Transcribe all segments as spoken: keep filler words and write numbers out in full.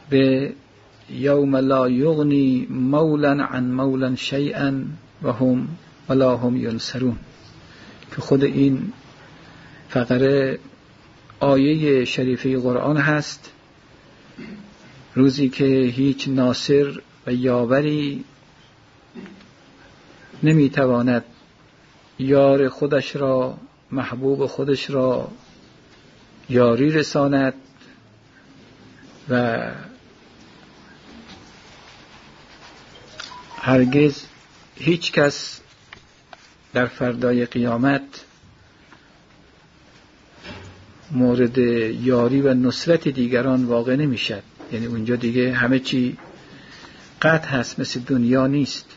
به یوم لا یغنی مولا عن مولا شیئا و هم ولا هم ینصرون که خود این فقره آیه شریفه قرآن هست. روزی که هیچ ناصر و یاوری نمیتواند یار خودش را، محبوب خودش را یاری رساند و هرگز هیچ کس در فردای قیامت مورد یاری و نصرت دیگران واقع نمیشد. یعنی اونجا دیگه همه چی قطع هست، مثل دنیا نیست.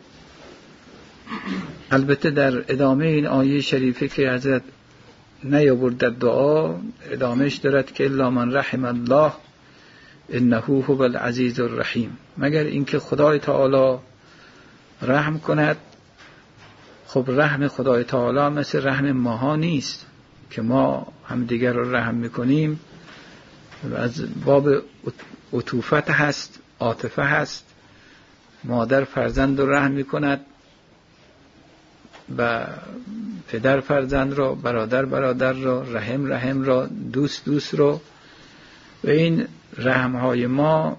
البته در ادامه این آیه شریفه که حضرت نیاورد در دعا، ادامهش دارد که الا من رحم الله انه هو العزیز الرحیم، مگر اینکه خدای تعالی رحم کند. خب رحم خدای تعالی مثل رحم ماها نیست که ما هم دیگر رو رحم میکنیم، از باب عطوفت هست، عاطفه هست. مادر فرزند رو رحم میکند و پدر فرزند رو، برادر برادر رو، رحم رحم رو، دوست دوست رو. و این رحمهای ما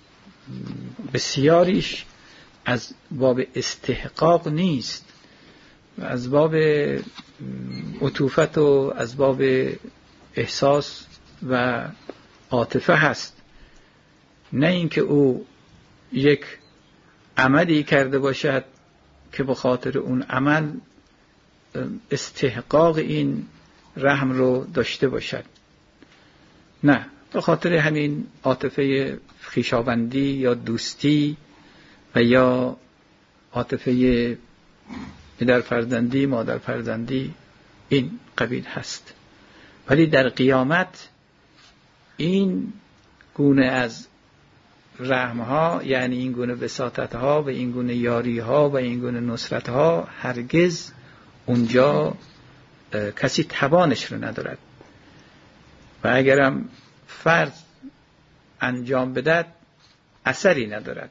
بسیاریش از باب استحقاق نیست، از باب عطوفت و از باب احساس و عاطفه هست، نه اینکه او یک عملی کرده باشد که به خاطر اون عمل استحقاق این رحم رو داشته باشد. نه، به خاطر همین عاطفه خویشاوندی یا دوستی و یا عاطفه پدر فرزندی، مادر فرزندی، این قبیل هست. ولی در قیامت این گونه از رحمها، یعنی این گونه وساطتها و این گونه یاریها و این گونه نصرتها، هرگز اونجا کسی توانش رو ندارد و اگرم فرض انجام بدهد اثری ندارد.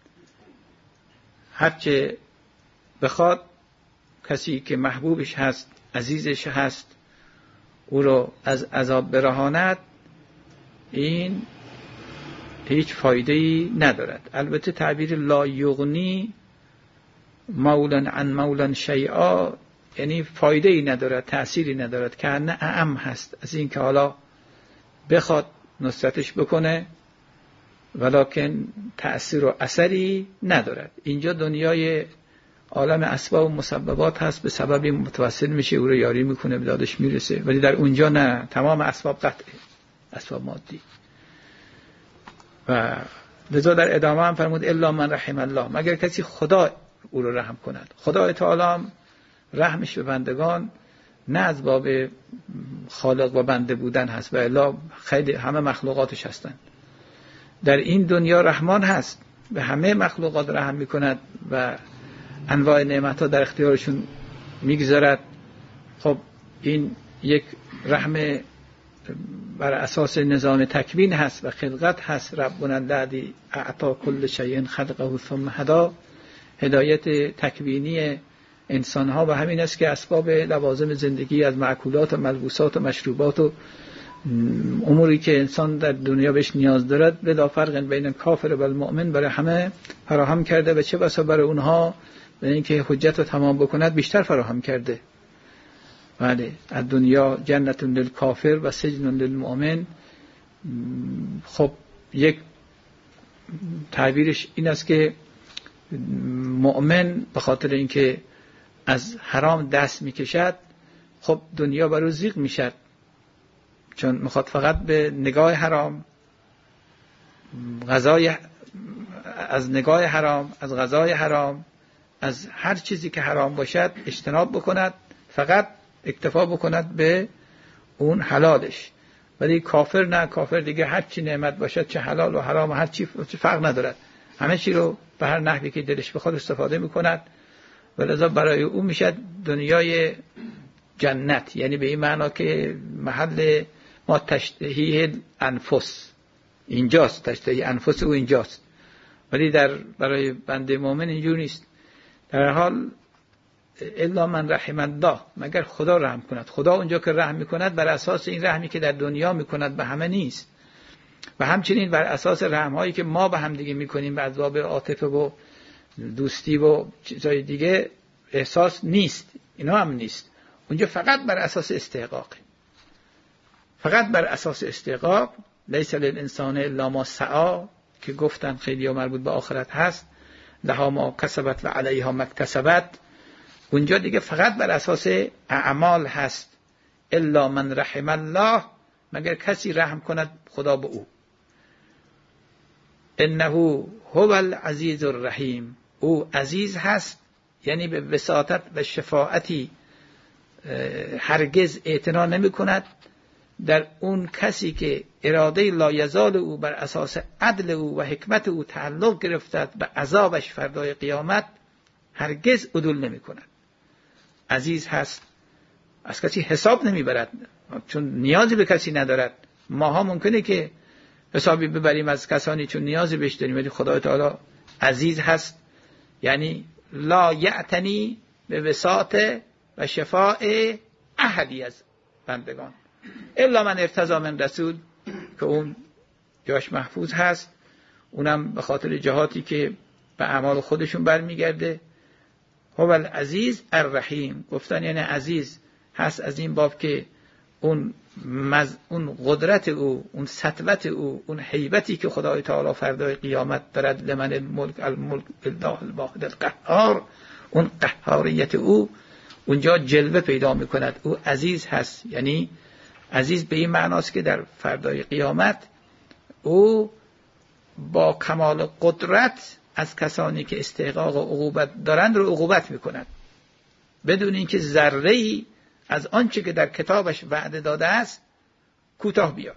هرچه بخواد کسی که محبوبش هست، عزیزش هست، او رو از عذاب برهاند، این هیچ فایده‌ای ندارد. البته تعبیر لا یغنی مولا عن مولا شیئا یعنی فایده‌ای ندارد، تأثیری ندارد، که نه اعم هست از این که حالا بخواد نصرتش بکنه ولکن تأثیر و اثری ندارد. اینجا دنیای عالم اسباب و مسببات هست، به سببی متوسل میشه، او رو یاری میکنه، به دادش میرسه. ولی در اونجا نه، تمام اسباب قطعه، اسباب مادی. و لذا در ادامه هم فرمود الا من رحم الله، مگر کسی خدا او رو رحم کند. خدای تعالی رحمش به بندگان نه از باب خالق و بنده بودن هست، و الا خیلی همه مخلوقاتش هستند. در این دنیا رحمان هست، به همه مخلوقات رحم میکند و انواع نعمتها در اختیارشون میگذارد. خب این یک رحم بر اساس نظام تکوین هست و خلقت هست. ربنا الذی اعطی کل شیء خلقه ثم هدی، هدایت تکوینی انسان ها و همین است که اسباب لوازم زندگی از معکولات و ملبوسات و مشروبات و اموری که انسان در دنیا بهش نیاز دارد بلا فرق بین کافر و المؤمن برای همه فراهم کرده و چه بسا برای اونها برای اینکه حجت رو تمام بکند بیشتر فراهم کرده. بله، از دنیا جنت للکافر و سجن للمؤمن. خب یک تعبیرش این است که مؤمن به خاطر اینکه از حرام دست میکشد، خب دنیا برای زیغ میشد، چون میخواد فقط به نگاه حرام، غذای از نگاه حرام، از غذای حرام، از هر چیزی که حرام باشد اجتناب بکند، فقط اکتفا بکند به اون حلالش. ولی کافر نه، کافر دیگه هر چی نعمت باشد، چه حلال و حرام، هر چی فرق ندارد، همه چی رو به هر نحوی که دلش بخواد استفاده میکند و لذا برای او میشد دنیای جنت، یعنی به این معنا که محل ما تشتهی انفس، اینجاست، تشتهی انفس او اینجاست، ولی در برای بنده مؤمن اینجور نیست. در حال الا من رحم الله، مگر خدا رحم کند. خدا اونجا که رحم میکند بر اساس این رحمی که در دنیا میکند به همه نیست، و همچنین بر اساس رحم هایی که ما به هم دیگه میکنیم از باب عاطفه و دوستی و چیزای دیگه احساس نیست، اینا هم نیست. اونجا فقط بر اساس استحقاق، فقط بر اساس استحقاق. لیس للانسان الا ما سعی که گفتن خیلی ها مربوط به آخرت هست، لها ما کسبت و علیها ما اکتسبت. اونجا دیگه فقط بر اساس اعمال هست. الا من رحم الله، مگر کسی رحم کند خدا به او. انه هو العزیز الرحیم، او عزیز هست، یعنی به وساطت و شفاعتی هرگز اعتنا نمی کند در اون کسی که اراده لایزال او بر اساس عدل او و حکمت او تعلق گرفتد به عذابش فردای قیامت، هرگز عدول نمی کند. عزیز هست، از کسی حساب نمی برد، چون نیازی به کسی ندارد. ماها ممکنه که حسابی ببریم از کسانی چون نیازی بهش داریم، ولی خدای تعالی عزیز هست، یعنی لا یعتنی به وساط و شفاء احدی از بندگان الا من ارتضی من رسول، که اون جاش محفوظ هست، اونم به خاطر جهاتی که به اعمال خودشون برمیگرده. هو العزیز الرحیم گفتن یعنی عزیز هست از این باب که اون مز... اون قدرت او، اون سطوت او، اون هیبتی که خدای تعالی فردای قیامت دارد، لمن الملک الملک لله الواحد القهار، اون قهاریت او اونجا جلوه پیدا میکند. او عزیز هست، یعنی عزیز به این معناست که در فردای قیامت او با کمال قدرت از کسانی که استحقاق عقوبت دارند رو عقوبت میکند، بدون اینکه ذره‌ای از آنچه که در کتابش وعده داده است کوتاه بیاد.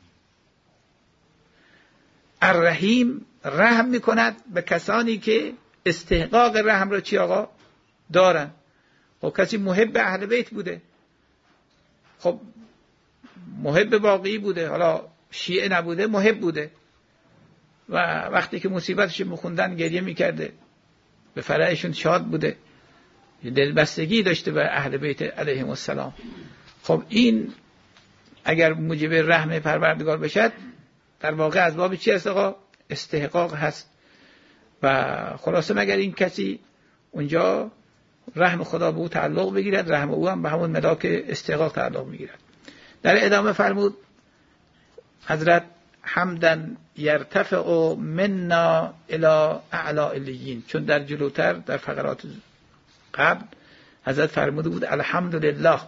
الرحیم رحم میکند به کسانی که استحقاق رحم را چی آقا دارن. خب کسی محب اهل بیت بوده، خب محب واقعی بوده، حالا شیعه نبوده، محب بوده، و وقتی که مصیبتش میخوندن گریه میکرده، به فرحشون شاد بوده، دلبستگی داشته به اهل بیت علیهم السلام. خب این اگر موجب رحم پروردگار بشد، در واقع از باب چی هست آقا؟ استحقاق هست. و خلاصه مگر این کسی اونجا رحم خدا به او تعلق بگیرد، رحم او هم به همون ملاک استحقاق تعلق میگیرد. در ادامه فرمود حضرت حمدن یرتفع منا الی اعلی علیین، چون در جلوتر در فقرات قبل حضرت فرموده بود الحمدلله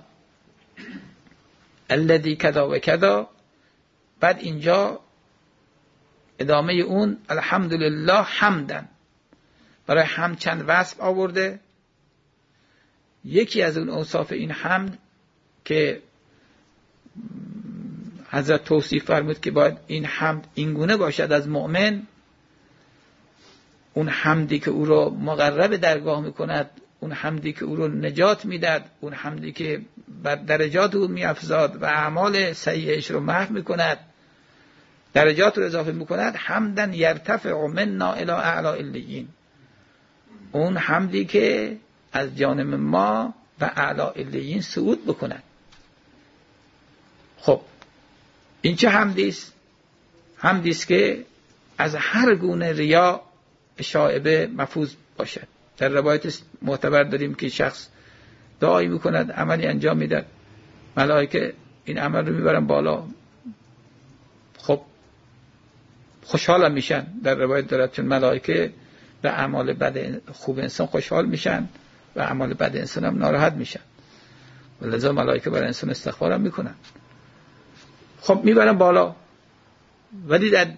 الذی کذا و کذا، بعد اینجا ادامه اون الحمدلله حمدن، برای حمد چند وصف آورده. یکی از اون اوصاف این حمد که حضرت توصیف فرمود که باید این حمد اینگونه باشد از مؤمن، اون حمدی که او رو مقرب درگاه میکند، اون حمدی که او رو نجات میداد، اون حمدی که بر درجات او میافزاد و اعمال سیئش رو محو میکند، درجات رو اضافه میکند. حمدن یرتفع منا الی اعلی علیین، اون حمدی که از جانب ما و اعلی علیین صعود بکند. خب این چه حمدی است؟ حمدی است که از هر گونه ریا شائبه محفوظ باشد. در روایت معتبر داریم که شخص دعایی میکند، عملی انجام میدهد، ملائکه این عمل رو میبرن بالا، خب خوشحال میشن. در روایت دارد چون ملائکه به اعمال بد خوب انسان خوشحال میشن و اعمال بد انسان هم ناراحت میشن، ولذا ملائکه برای انسان استغفار هم میکنن. خب میبرن بالا، ولی در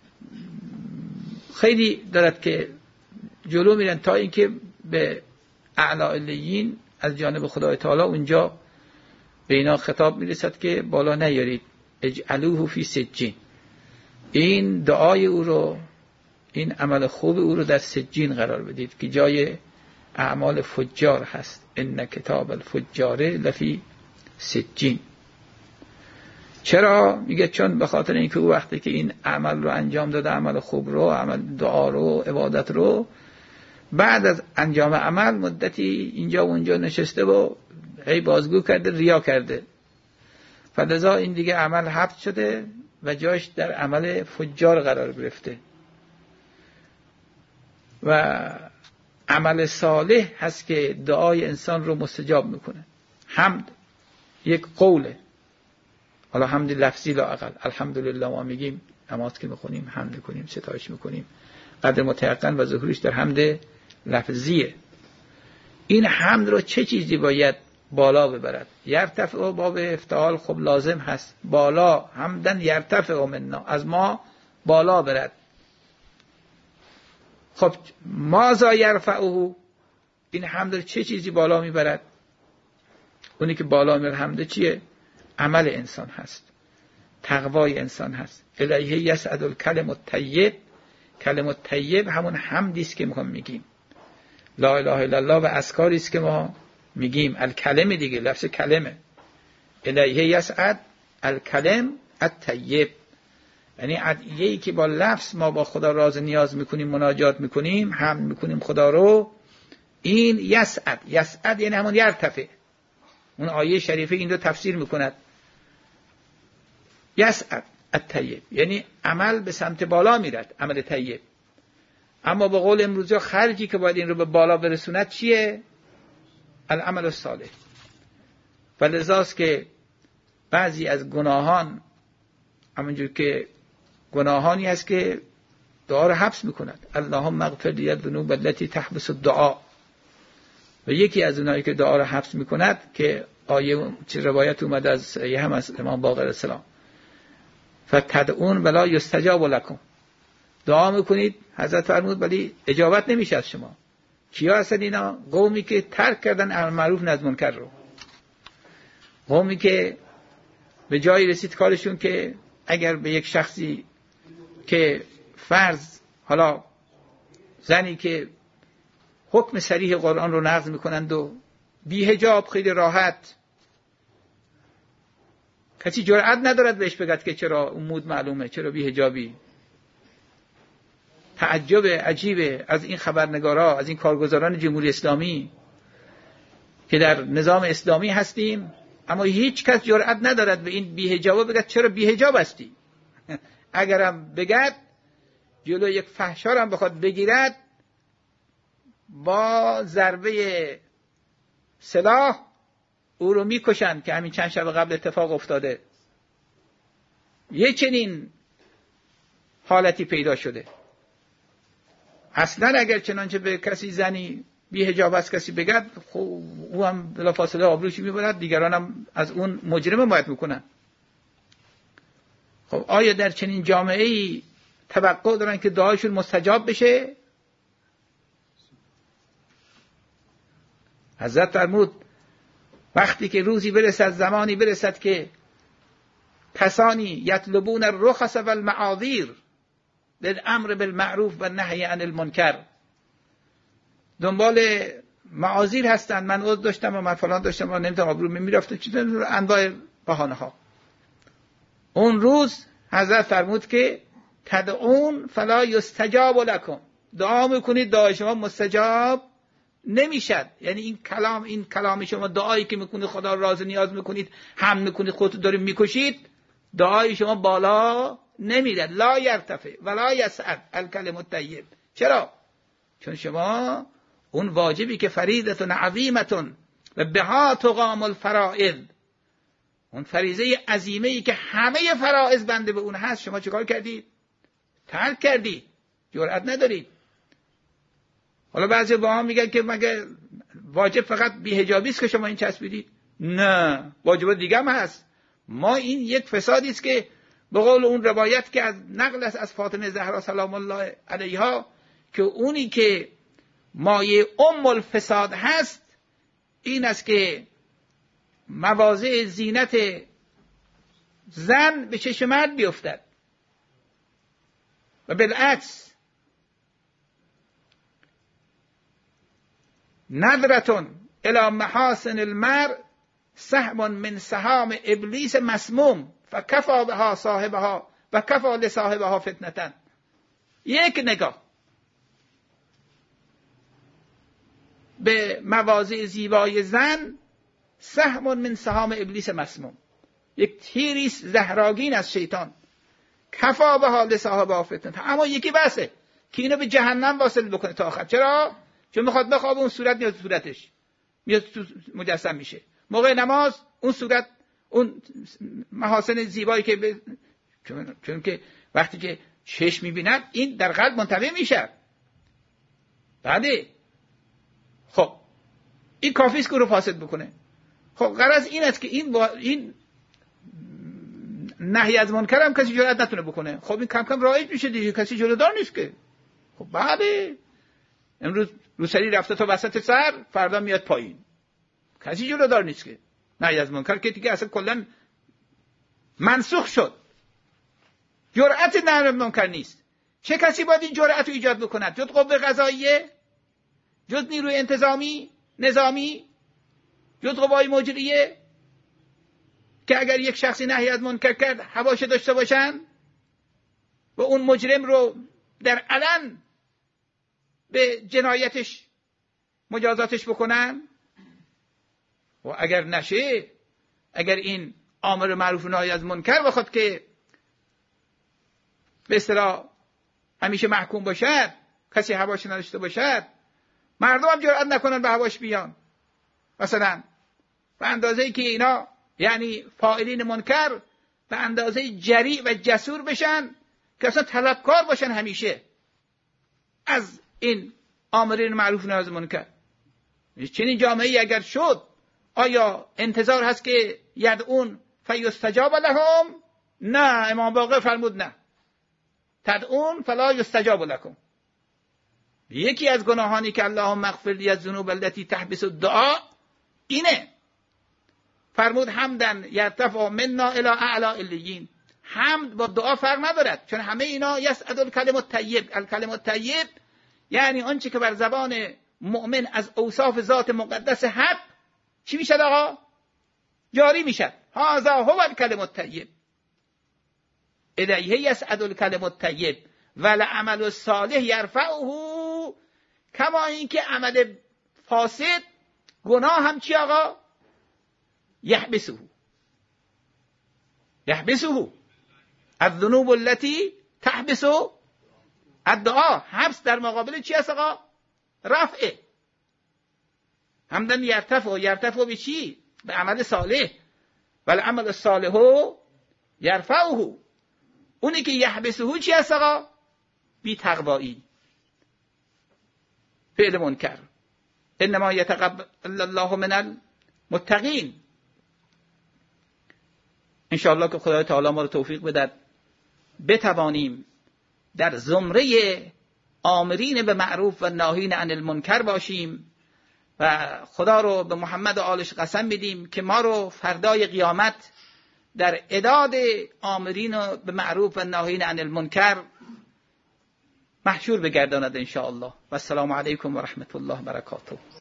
خیلی دارد که جلو میرن تا اینکه به اعلی علیین از جانب خدای تعالی اونجا به اینا خطاب میرسد که بالا نیارید، اجعلوه فی سجین، این دعای او رو، این عمل خوب او رو در سجین قرار بدید که جای اعمال فجار هست. ان کتاب الفجار لفی سجین. چرا؟ میگه چون به خاطر اینکه او وقتی که این عمل رو انجام داده، عمل خوب رو، عمل دعا رو، عبادت رو، بعد از انجام عمل مدتی اینجا و اونجا نشسته و هی بازگو کرده، ریا کرده، فلذا این دیگه عمل حبس شده و جاش در عمل فجار قرار گرفته. و عمل صالح هست که دعای انسان رو مستجاب میکنه. حمد یک قوله، حالا حمد لفظی لااقل، الحمدلله ما میگیم، نماز که میخونیم حمد کنیم، ستایش میکنیم، قدر متیقن و ظهورش در حمد لفظیه. این حمد رو چه چیزی باید بالا ببرد؟ یرتفع، باب افتعال خب لازم هست، بالا، حمدن یرتفع منا، از ما بالا برد. خب ماذا یرفعه، این حمد رو چه چیزی بالا میبرد؟ اونی که بالا میبرد حمد چیه؟ عمل انسان هست، تقوای انسان هست. الیه یصعد الکلم الطیب، کلم الطیب همون حمدی است که میخوام میگیم، لا اله الا الله و اذکاری است که ما میگیم، الکلم دیگه، لفظ کلمه. الیه یصعد الکلم الطیب، یعنی ادعیه‌ای که با لفظ ما با خدا راز نیاز میکنیم، مناجات میکنیم، حمد میکنیم خدا رو، این یصعد، یصعد یعنی همون یرتفع. اون آیه شریفه این رو تفسیر میکند، یصعد الطیب یعنی عمل به سمت بالا میرد، عمل طیب. اما به قول امروزی خرجی که باید این رو به بالا برسوند چیه؟ العمل الصالح. ولذاست که بعضی از گناهان همونجور که گناهانی هست که دعا رو حبس میکند، اللهم اغفر لی الذنوب التي تحبس الدعاء، و یکی از اونایی که دعا رو حبس میکند که آیه چه روایت اومد از یه هم از امام باقر السلام، فتدعون ولا یستجاب لکم، دعا میکنید حضرت فرمود ولی اجابت نمیشه از شما. کیا هستن اینا؟ قومی که ترک کردن امر معروف نهی از منکر رو، قومی که به جایی رسید کارشون که اگر به یک شخصی که فرض، حالا زنی که حکم صریح قرآن رو نقض میکنند و بی حجاب خیلی راحت، کسی جرئت ندارد بهش بگد که چرا امود معلومه، چرا بی حجابی. تعجب عجیبه از این خبرنگارا، از این کارگزاران جمهوری اسلامی که در نظام اسلامی هستیم، اما هیچ کس جرئت ندارد به این بی حجابا بگد چرا بی حجاب هستی. اگرم بگد جلو یک فحشا هم بخواد بگیرد، با ضربه سلاح او رو میکشند که همین چند شب قبل اتفاق افتاده. یه چنین حالتی پیدا شده. اصلا اگر چنانچه به کسی زنی بی حجاب است کسی بگد، خب او هم بلافاصله آبروش میبرد، دیگران هم از اون مجرم حمایت میکنن. خب آیا در چنین جامعه‌ای توقع دارن که دعاشون مستجاب بشه؟ حضرت فرمود وقتی که روزی برسد، زمانی برسد که کسانی یطلبون الرخص والمعاذیر للامر بالمعروف و نهی عن المنکر، دنبال معاذیر هستند، من عذر داشتم و من فلان داشتم و نمیتونم، آبرو میرفته، چیزا انواع بهانه ها. اون روز حضرت فرمود که تدعون فلا یستجاب لکم، دعا میکنید دعای شما مستجاب نمیشد. یعنی این کلام، این کلام شما، دعایی که میکنید خدا راز نیاز میکنید، هم میکنید، خودتون دارید میکشید، دعای شما بالا نمیرد. لا یرتفع ولا یصعد الکلم الطیب. چرا؟ چون شما اون واجبی که فریضه عظیمه و بها تقام الفرائض، اون فریضه عظیمه ای که همه فرائض بنده به اون هست، شما چیکار کردید؟ ترک کردید، جرئت ندارید. حالا بعضی با هم میگن که مگه واجب فقط بی‌حجابی است که شما این چسبیدید؟ نه، واجبات دیگه هم هست. ما این یک فسادی است که به قول اون روایت که از نقل است از فاطمه زهرا سلام الله علیها که اونی که مایه ام الفساد هست این است که مواضع زینت زن به چشم مرد بیفتد و بالعکس. نظرتون الی محاسن المرء سهم من سهام ابلیس مسموم فکفا بها صاحبها و کفا لصاحبها فتنتن. یک نگاه به مواضع زیبای زن سهم من سهام ابلیس مسموم، یک تیریست زهراگین از شیطان. کفا بها لصاحبها فتنتن. اما یکی بسه که اینو به جهنم واصل بکنه تا آخر. چرا؟ چون میخواد بخوابه، اون صورت میاد تو صورتش، میاد تو مجسم میشه. موقع نماز اون صورت، اون محاسن زیبایی که ب... چون... چون که وقتی که چشم میبیند این در قلب منطبع میشه. بعده خب این کافیست که رو فاسد بکنه. خب غرض این است که این با... این نهی از منکر هم کسی جرئت نتونه بکنه. خب این کم کم رایج میشه دیگه، کسی جلودار نیست که. خب بعده امروز روسری رفته تا وسط سر، فردا میاد پایین، کسی جلودار نیست که. نهی از منکر که دیگه اصلا کلا منسوخ شد، جرأت نهی از منکر نیست. چه کسی باید این جرأت رو ایجاد بکند جز قوه قضاییه، جز نیروی انتظامی نظامی، جز قوای مجریه که اگر یک شخصی نهی از منکر کرد حواشی داشته باشن و اون مجرم رو در علن به جنایتش مجازاتش بکنن؟ و اگر نشه، اگر این امر معروف و نهی از منکر بخواد که به اصطلاح همیشه محکوم باشد، کسی هواش نداشته باشد، مردم هم جرئت نکنن به هواش بیان. مثلا به اندازه‌ای که اینا یعنی فاعلین منکر به اندازه جریء و جسور بشن که اصلا طلبکار باشن همیشه از این آمرین معروف و نهی از منکر. چنین جامعه‌ای اگر شد، آیا انتظار هست که یدعون فیستجاب لهم؟ نه، امام باقر فرمود نه، تدعون فلا یستجاب لکم. یکی از گناهانی که اللهم اغفر لی الذنوب التي تحبس الدعاء اینه. فرمود حمدن یرتفع منا الی اعلی علیین. حمد با دعا فرق ندارد، چون همه اینا یسعد الکلم الطیب. الکلم الطیب یعنی آنچه که بر زبان مؤمن از اوصاف ذات مقدس حق چی میشد آقا؟ جاری میشد. هذا هو الکلم الطیب، الیه یسعد الکلم الطیب والعمل الصالح یرفعه. کما اینکه عمل فاسد، گناه هم چی آقا؟ یحبسه یحبسه الذنوب التي تحبس الدعاء. حبس در مقابل چی است آقا؟ رفعه. حمدن یرتفع، یرتفع به چی؟ به عمل صالح. والعمل الصالح یرفعه. اونی که یحبسه چی است آقا؟ بی تقوایی، فعل منکر. انما یتقبل الله من المتقین. انشاءالله که خدای تعالی ما رو توفیق بدهد بتوانیم در زمره آمرین به معروف و ناهین عن المنکر باشیم و خدا رو به محمد و آلش قسم بدیم که ما رو فردای قیامت در اعداد آمرین به معروف و ناهین عن المنکر محشور بگرداند انشاءالله. و السلام علیکم و رحمت الله و برکاته.